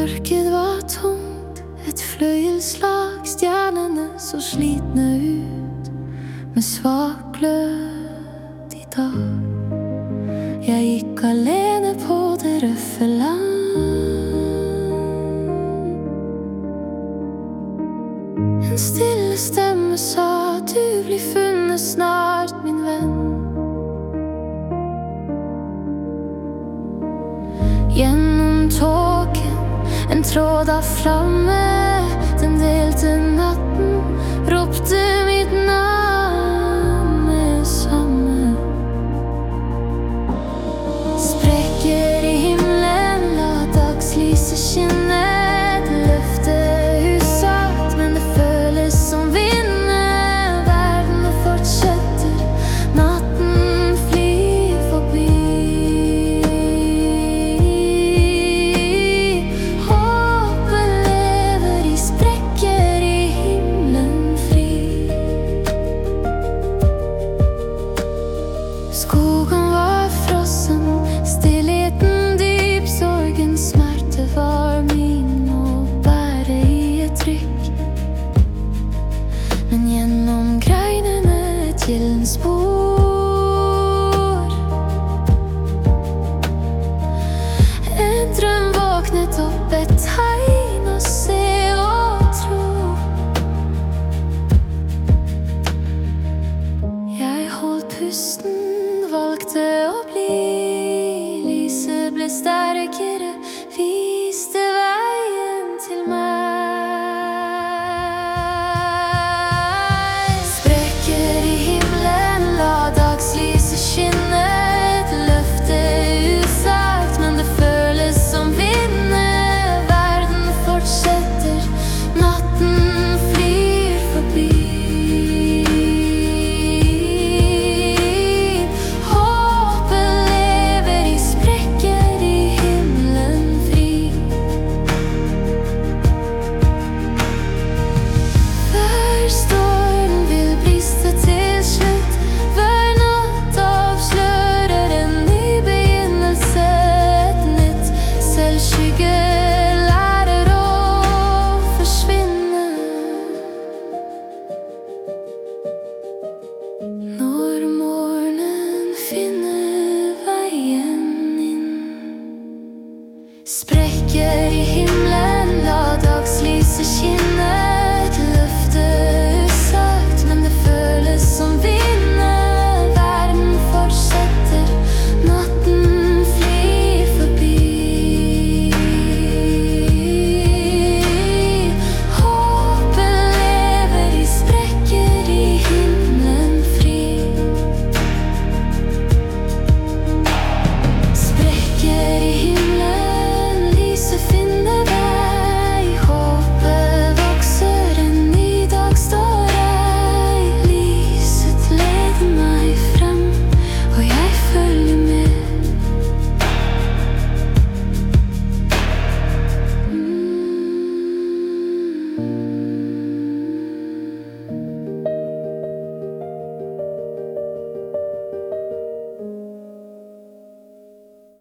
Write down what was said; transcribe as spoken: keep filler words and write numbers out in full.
Mørket var tomt, et fløyelslag, stjernene så slitne ut med svak glød i dag. Jeg gikk alene på det røffe land. En stille stemme sa: du blir funnet snart, min venn. Gjennom tåken, en tråd av flamme, den delte natten, ropte mitt navn med samme. Sprekker i himmelen, la dagslyset skinne. Det løftet usagt, men det føles som vinne. Verden fortsetter, natten flyr forbi. Skogen var frossen, stillheten dyp, sorgen smerte var min å bære i et trykk. Men gjennom greinene et gjeldens spor. En drøm våknet opp, et tegn å se og tro. Jeg holdt pusten, valgte å bli. Lyset ble sterkt.